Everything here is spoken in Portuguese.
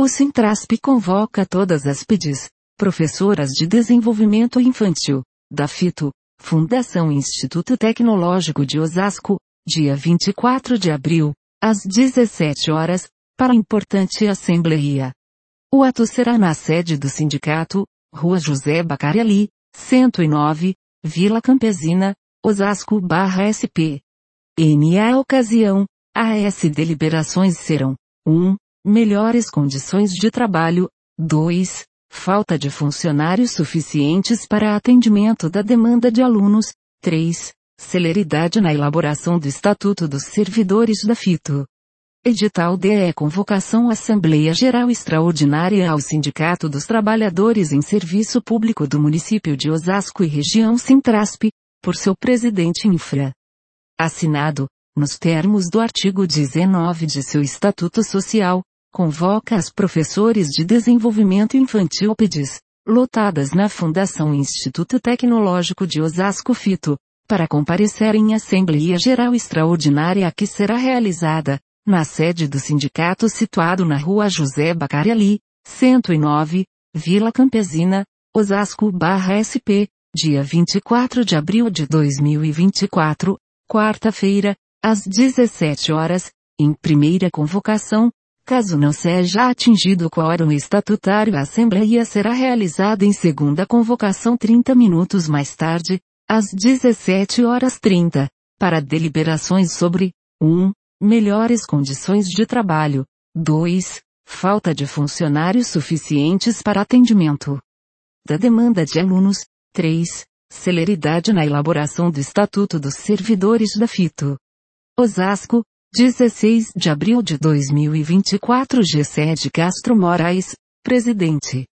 O Sintrasp convoca todas as PDs, professoras de desenvolvimento infantil, da FITO, Fundação Instituto Tecnológico de Osasco, dia 24 de abril, às 17 horas, para importante assembleia. O ato será na sede do sindicato, Rua José Bacariali, 109, Vila Campesina, Osasco/SP. Na ocasião, as deliberações serão: 1. Melhores condições de trabalho. 2. Falta de funcionários suficientes para atendimento da demanda de alunos. 3. Celeridade na elaboração do Estatuto dos Servidores da FITO. Edital DE Convocação Assembleia Geral Extraordinária ao Sindicato dos Trabalhadores em Serviço Público do Município de Osasco e Região Sintrasp, por seu presidente Infra. Assinado, nos termos do artigo 19 de seu Estatuto Social, convoca as professores de desenvolvimento infantil PDs, lotadas na Fundação Instituto Tecnológico de Osasco FITO, para comparecer em Assembleia Geral Extraordinária que será realizada, na sede do sindicato situado na Rua José Bacariali, 109, Vila Campesina, Osasco/SP, dia 24 de abril de 2024, quarta-feira, às 17 horas, em primeira convocação. Caso não seja atingido o quórum estatutário, a Assembleia será realizada em segunda convocação 30 minutos mais tarde, às 17h30, para deliberações sobre 1. Melhores condições de trabalho. 2. Falta de funcionários suficientes para atendimento da demanda de alunos. 3. Celeridade na elaboração do Estatuto dos Servidores da FITO. Osasco, 16 de abril de 2024. Gessé de Castro Moraes, Presidente.